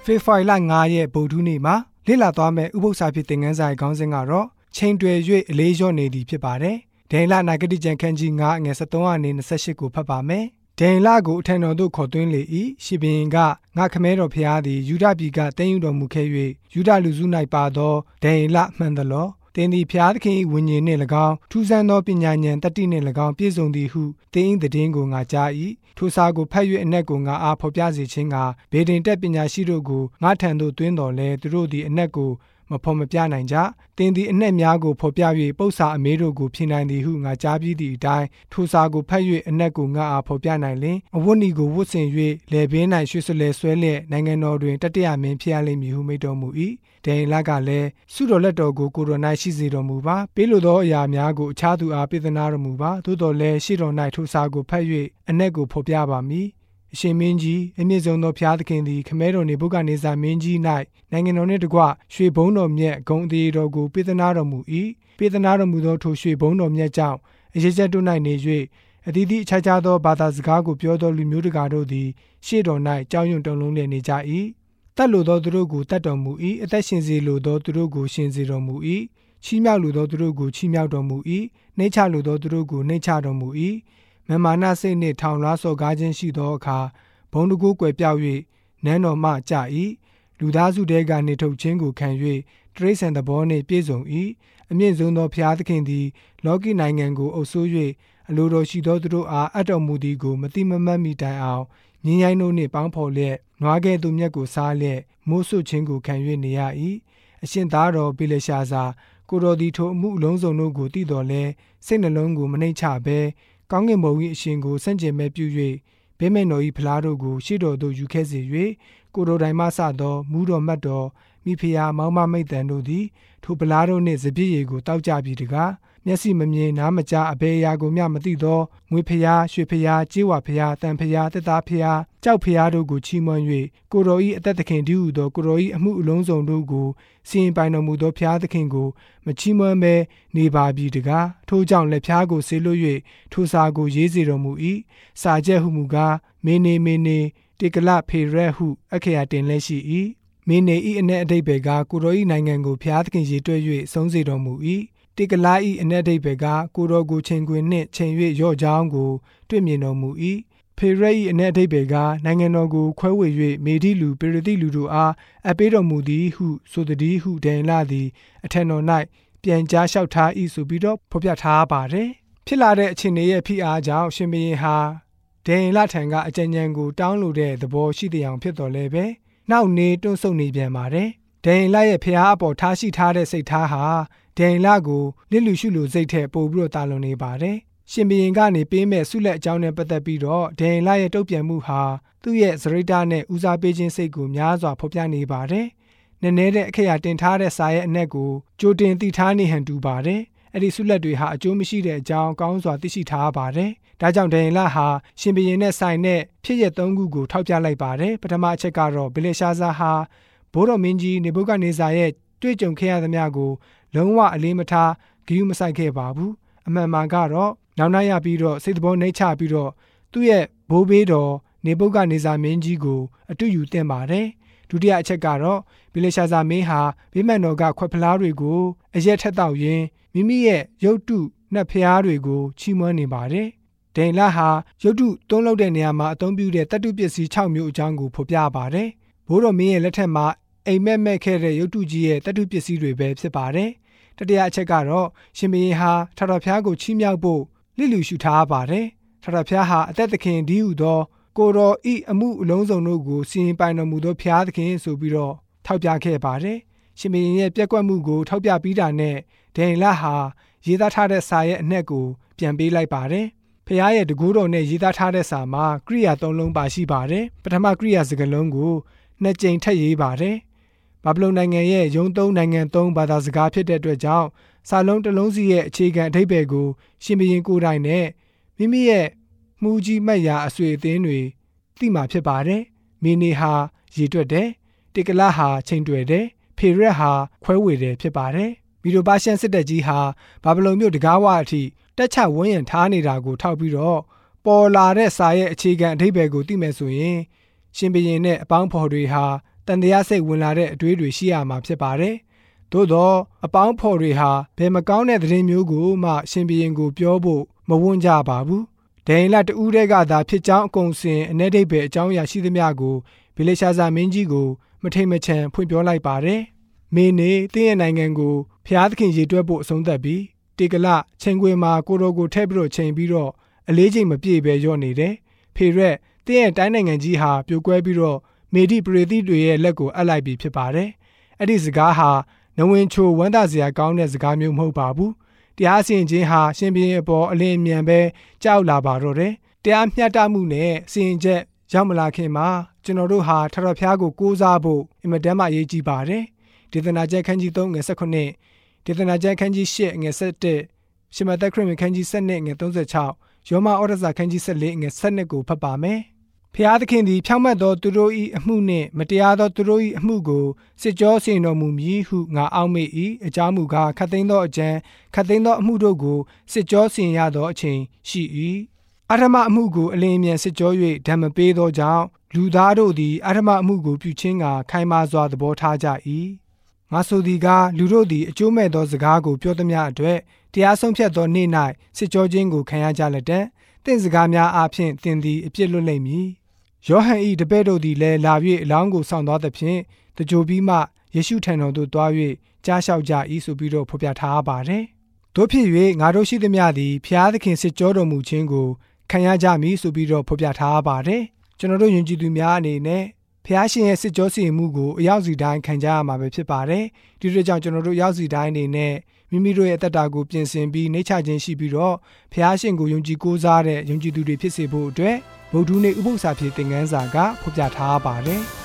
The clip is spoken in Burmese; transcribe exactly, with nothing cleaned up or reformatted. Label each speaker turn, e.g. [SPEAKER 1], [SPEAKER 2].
[SPEAKER 1] ဖေဖော်ဝါရီလ၅ရက်ဗုဒ္ဓဟူးနေ့မှာလေ့လာသွားမယ့်ဥပုသ္စာဖြစ်တဲ့ငန်းဆိုင်ခေါင်းစဉ်ကတော့ချိန်တွယ်၍အလေးလျော့နေသည်ဖြစ်ပါတယ်။ဒိန်လနာဂတိကျမ်းခန်းကြီး၅အငယ်၁၃အနေနဲ့၂၈ကိုဖတ်ပါမယ်။ဒိန်လကိုအထံတော်သို့ခေါ်သွင်းလေ၏ရှင်ဘုရင်ကငါခမဲတော်ဖျားသည်ယူဒပြည်ကတည်ယူတော်မူခဲ့၍ယူဒလူစု၌ပါသောဒိန်လမှန်သလောသင်သည်ဖျားသခင်၏ဝိညာဉ်နှင့်၎င်းထူးဆန်းသောပညာဉာဏ်တတ္တိနှင့်၎င်းပြည့်စုံသည်ဟုသင်၏တည်င်းကိုငါကြား၏ထိုစာကိုဖတ်၍အနက်ကိုငါအားဖော်ပြစေခြင်းကဗေဒင်တက်ပညာရှိတို့ကိုငါထံသို့တွင်းတော်လဲသူတို့သည်အနက်ကိုမဖော်မပြနိုင်ကြသင်သည်အနှက်များကိုဖော်ပြ၍ပု္ပ္ပာအမေးတို့ကိုဖြေနိုင်သည်ဟုငါကြားပြီးသည့်အတိုင်းထိုစာကိုဖတ်၍အနက်ကိုငါအားဖော်ပြနိုင်လင်အဝတ်နီကိုဝတ်ဆင်၍လေပင်၌ရွှေစလဲဆွဲလျက်နိုင်ငံတော်တွင်တတိယမင်းဖြစ်ရလိမ့်မည်ဟုမိန့်တော်မူ၏ဒိန်လကလည်းဆုတော်လက်တော်ကိုကိုယ်တော်၌ရှိစေတော်မူပါပေးလိုသောအရာများကိုအခြားသူအားပေးသနာတော်မူပါသို့တော်လည်းရှိတော်၌ထိုစာကိုဖတ်၍အနက်ကိုဖော်ပြပါမည်အရှင်မင်းကြီးအမြင့်ဆုံးသောဘုရားသခင်သည်ခမဲတော်နေဘုခဒ်နေဇာမင်းကြီး၌နိုင်ငံတော်နှင့်တကွရွှေဘုံတော်မြတ်ဂုံအသေးတော်ကိုပေးသနာတော်မူ၏ပေးသနာတော်မူသောထိုရွှေဘုံတော်မြတ်ကြောင့်အရေးချက်တို့၌နေ၍အသီးသီးအခြားခြားသောဘာသာစကားကိုပြောသောလူမျိုးတကာတို့သည်ရှေ့တော်၌ကြောက်ရွံ့တုန်လှုပ်လျက်နေကြ၏တတ်လိုသောသူတို့ကိုတတ်တော်မူ၏အသက်ရှင်စေလိုသောသူတို့ကိုရှင်စေတော်မူ၏ချီးမြှောက်လိုသောသူတို့ကိုချီးမြှောက်တော်မူ၏နှိမ့်ချလိုသောသူတို့ကိုနှိမ့်ချတော်မူ၏မမာနစိတ်နှင့်ထောင်လွှားစော်ကားခြင်းရှိသောအခါဘုံတကူကွယ်ပြောက်၍နန်းတော်မှကြ၏လူသားစုတဲကနေထုတ်ခြင်းကိုခံ၍တရိษံသဘောနှင့်ပြည့်စုံ၏အမြင့်ဆုံးသောဘုရားသခင်သည်လောကီနိုင်ငံကိုအုပ်စိုး၍အလိုတော်ရှိသောသူတို့အားအပ်တော်မူသည်ကိုမတိမမတ်မိတိုင်အောင်မြင်းရိုင်းတို့နှင့်ပေါင်းဖော်လျက်နွားကဲ့သို့မြက်ကိုစားလျက်မိုးဆွခြင်းကိုခံ၍နေရ၏အရှင်သားတော်ပေလရှာဇာကိုတော်သည်ထိုအမှုအလုံးစုံတို့ကိုတည်တော်လဲစိတ်နှလုံးကိုမနှိမ့်ချဘဲကောင်းကင်ဘုံ၏အရှင်ကိုဆန့်ကျင်မဲ့ပြု၍ဘိမဲတော်၏ဖလားတို့ကိုရှေ့တော်သို့ယူခဲ့စေ၍ကိုတော်တိုင်မှစသောမူးတော်မတ်တော်မိဖုရားမောင်မမိတ်တန်တို့သည်ထိုဖလားတို့နှင့်စပြည့်ရည်ကိုတောက်ကြပြီးတကားမျက်စိမမြင်နားမကြားအဘယ်အရာကိုမျှမသိသောငွေဖျားရွှေဖျားကြေးဝါဖျားတန်ဖျားတက်သားဖျားကြောက်ဖျားတို့ကိုချီးမွမ်း၍ကိုတော်၏အသက်သခင်တည်းဟူသောကိုတော်၏အမှုအလုံးစုံတို့ကိုစီရင်ပိုင်တော်မူသောဖျားသခင်ကိုမချီးမွမ်းဘဲနေပါပြီတကားထို့ကြောင့်လက်ဖျားကိုဆေးလွတ်၍ထိုစာကိုရေးစေတော်မူ၏စာချက်ဟုမူကားမေနေမေနေတေကလဖေရက်ဟုအခရာတင်လက်ရှိ၏မင်းနေ၏အ내အဓိပ္ပာယ်ကကိုတော်၏နိုင်ငံကိုဘုရားသခင်ရေတွက်၍ဆုံးစေတော်မူ၏တေကလာ၏အ내အဓိပ္ပာယ်ကကိုတော်ကိုချိန်ခွင်နှင့်ချိန်၍ရော့ကြောင်းကိုတွေ့မြင်တော်မူ၏ဖေရက်၏အ내အဓိပ္ပာယ်ကနိုင်ငံတော်ကိုခွဲဝေ၍မေဒိလူပေရတိလူတို့အားအပ်ပေးတော်မူသည်ဟုဆိုသည်ဟုဒိန်လသည်အထံတော်၌ပြန်ကြားလျှောက်ထား၏ဆိုပြီးတော့ဖော်ပြထားပါတယ်ဖြစ်လာတဲ့အခြေအနေရဲ့ဖိအားကြောင့်ရှင်ဘုရင်ဟာဒိန်လထံကအကြံဉာဏ်ကိုတောင်းလိုတဲ့သဘောရှိတဲ့အောင်ဖြစ်တော်လဲပဲနောက်နေတွန့်ဆုတ်နေပြန်ပါတယ်ဒိန်လရဲ့ဖျားအပေါ်ထားရှိထားတဲ့စိတ်ထားဟာဒိန်လကိုလစ်လူရှုလူစိတ်ထက်ပိုပြီးတော့တာလွန်နေပါတယ်ရှင်ဘုရင်ကနေပေးမဲ့ဆုလက်အကြောင်းနဲ့ပတ်သက်ပြီးတော့ဒိန်လရဲ့တုတ်ပြန်မှုဟာသူ့ရဲ့စရိတ်တာနဲ့ဦးစားပေးခြင်းစိတ်ကိုများစွာဖော်ပြနေပါတယ်နည်းနည်းတဲ့အခရာတင်ထားတဲ့စာရဲ့အနက်ကိုကြိုတင်သိထားနေဟန်တူပါတယ်အဲ့ဒီဆုလက်တွေဟာအကျိုးမရှိတဲ့အကြောင်းကောင်းစွာသိရှိထားပါတယ်ဒါကြောင့်ဒိန်လဟာရှင်ဘုရင်နဲ့ဆိုင်တဲ့ဖြစ်ရသုံးခုကိုထောက်ပြလိုက်ပါတယ်ပထမအချက်ကတော့ဘေလရှာဇာဟာဘိုးတော်မင်းကြီးနေဘုခဒ်နေဇာရဲ့တွေ့ကြုံခဲ့ရသမျှကိုလုံးဝအလေးမထားဂရုမစိုက်ခဲ့ပါဘူးအမှန်မှန်ကတော့နောက်နောက်ရပြီးတော့စိတ်သဘောနှိမ့်ချပြီးတော့သူ့ရဲ့ဘိုးဘေးတော်နေဘုခဒ်နေဇာမင်းကြီးကိုအတူယူတင်ပါတယ်ဒုတိယအချက်ကတော့ဘေလရှာဇာမင်းဟာဗိမာန်တော်ကခွက်ဖလားတွေကိုအရက်ထက်တောက်ရင်းမိမိရဲ့ရုပ်တုနတ်ဖျားတွေကိုချီးမွမ်းနေပါတယ်ဒိန်လဟာရုပ်တုသုံးလုပ်တဲ့နေရာမှာအသုံးပြုတဲ့တတ္တုပစ္စည်း၆မျိုးအကြောင်းကိုဖော်ပြပါတယ်ဘိုးတော်မင်းရဲ့လက်ထက်မှာအိမ်မက်မက်ခဲ့တဲ့ရုပ်တုကြီးရဲ့တတ္တုပစ္စည်းတွေပဲဖြစ်ပါတယ်တတိယအချက်ကတော့ရှင်ဘုရင်ဟာထာဝရဘုရားကိုချီးမြှောက်ဖို့လစ်လူရှုထားပါတယ်ထာဝရဘုရားဟာအသက်သခင်တည်းဟူသောကိုတော်ဤအမှုအလုံးစုံတို့ကိုစီရင်ပိုင်တော်မူသောဘုရားသခင်ဆိုပြီးတော့ထောက်ပြခဲ့ပါတယ်ရှင်ဘုရင်ရဲ့ပြက်ကွက်မှုကိုထောက်ပြပြီးတာနဲ့ဒိန်လဟာရေးသားထားတဲ့စာရဲ့အနက်ကိုပြန်ပေးလိုက်ပါတယ်ဖခင်ရဲ့တကူတော်နဲ့ရေးသားထားတဲ့စာမှာကရိယာသုံးလုံးပါရှိပါတယ်ပထမကရိယာစကားလုံးကိုနှစ်ကြိမ်ထပ်ရေးပါတယ်ဘာဗလုန်နိုင်ငံရဲ့ယုံသုံးနိုင်ငံသုံးဘာသာစကားဖြစ်တဲ့အတွက်ကြောင့်စာလုံးတစ်လုံးစီရဲ့အခြေခံအဓိပ္ပာယ်ကိုရှင်ဘုရင်ကိုယ်တိုင်နဲ့မိမိရဲ့မှုကြီးမှတ်ရာအဆွေအသင်းတွေသိမှာဖြစ်ပါတယ်မင်းနေဟာရေတွက်တယ်တေကလဟာချိန်တွယ်တယ်ဖေရက်ဟာခွဲဝေတယ်ဖြစ်ပါတယ်မီဒိုပါရှန်စစ်တပ်ကြီးဟာဘာဗလုန်မြို့တကားဝအထိတက်ချဝန်းရံထားနေတာကိုထောက်ပြီးတော့ပေါ်လာတဲ့စာရဲ့အခြေခံအဓိပ္ပာယ်ကိုသိမယ်ဆိုရင်ရှင်ဘုရင်နဲ့အပေါင်းဖော်တွေဟာတန်တရားစိတ်ဝင်လာတဲ့အတွေးတွေရှိရမှာဖြစ်ပါတယ်။သို့တော့အပေါင်းဖော်တွေဟာဘယ်မကောင်းတဲ့သတင်းမျိုးကိုမှရှင်ဘုရင်ကိုပြောဖို့မဝန်းကြပါဘူး။ဒိန်လတူးတဲ့ကသာဖြစ်ကြောင်းအကုန်စင်အ내ဒိတ်ပဲအကြောင်းအရာရှိသမျှကိုဗေလရှာဇာမင်းကြီးကိုမထိတ်မချန်ဖွင့်ပြောလိုက်ပါတယ်။မင်းနေတင်းရဲ့နိုင်ငံကိုဖျားသခင်ရေတွက်ဖို့အဆုံးသတ်ပြီးတေကလချိန်ခွေမှာကိုတော်ကိုထည့်ပြီးတော့ချိန်ပြီးတော့အလေးချိန်မပြည့်ပဲရော့နေတယ်။ဖေရက်တင်းရဲ့တိုင်းနိုင်ငံကြီးဟာပြိုကွဲပြီးတော့မေဒီပရိသီတွေရဲ့လက်ကိုအပ်လိုက်ပြီးဖြစ်ပါတယ်။အဲ့ဒီစကားဟာနဝင်ချိုဝမ်းသာစရာကောင်းတဲ့စကားမျိုးမဟုတ်ပါဘူး။တရားစီရင်ခြင်းဟာရှင်ဘုရင်အပေါ်အလင်းအမြန်ပဲကြောက်လာပါတော့တယ်။တရားမျှတမှုနဲ့စီရင်ချက်ရောက်မလာခင်မှာကျွန်တော်တို့ဟာထထဖျားကိုကိုးစားဖို့အင်မတန်မှအရေးကြီးပါတယ်။ဒေသနာကျမ်းခန်းကြီးသုံးငယ်၁၉ဒေသနာကျမ်းခန်းကြီး၈ငယ်၁၁ရှမသက်ခရစ်ဝင်ခန်းကြီး၁၂ငယ်၃၆ယောမဩရစာခန်းကြီး၁၄ငယ်၁၂ကိုဖတ်ပါမယ်။ဖျားသခင်သည်ဖြောင့်မတ်သောသူတို့၏အမှုနှင့်မတရားသောသူတို့၏အမှုကိုစစ်ကြောစီရင်တော်မူမည်ဟုငါအောက်မေ့၏အကြောင်းမူကားခတ်သိမ်းသောအကြံခတ်သိမ်းသောအမှုတို့ကိုစစ်ကြောစီရင်ရသောအချိန်ရှိ၏အဓမ္မအမှုကိုအလင်းအမြန်စစ်ကြော၍ဓမ္မပေးသောကြောင့်လူသားတို့သည်အဓမ္မအမှုကိုပြုခြင်းကခိုင်မာစွာသဘောထားကြ၏ငါဆိုသည်ကားလူတို့သည်အကျိုးမဲ့သောစကားကိုပြောသမျှအတွက်တရားဆုံးဖြတ်သောနေ့၌စစ်ကြောခြင်းကိုခံရကြလက်တံတင့်စကားများအားဖြင့်သင်သည်အပြစ်လွတ်လိမ့်မည်ယောဟန်၏တပည့်တို့သည်လည်းလာ၍အလောင်းကိုဆောင်သွားသဖြင့်တကြိုပြီးမှယေရှုထံတော်သို့သွား၍ကြားလျှောက်ကြ၏ဆိုပြီးတော့ဖော်ပြထားပါတယ်တို့ဖြစ်၍ငါတို့ရှိသမျှသည်ဖျားသခင်စစ်ကြောတော်မူခြင်းကိုခံရကြမည်ဆိုပြီးတော့ဖော်ပြထားပါတယ်ကျွန်တော်တို့ယဉ်ကျေးသူများအနေနဲ့ဖျားရှင်ရဲ့စစ်ကြောစီရင်မှုကိုအရောက်စီတိုင်းခံကြရမှာပဲဖြစ်ပါတယ်ဒီလိုကြောင့်ကျွန်တော်တို့ရောက်စီတိုင်းအနေနဲ့မိမိတို့ရဲ့အသက်တာကိုပြင်ဆင်ပြီးနှိမ့်ချခြင်းရှိပြီးတော့ဖျားရှင်ကိုယုံကြည်ကိုးစားတဲ့ယုံကြည်သူတွေဖြစ်စေဖို့အတွက်ဗုဒ္ဓနေ့ဥပုသ္စာပြေသင်ခန်းစာကဖော်ပြထားပါတယ်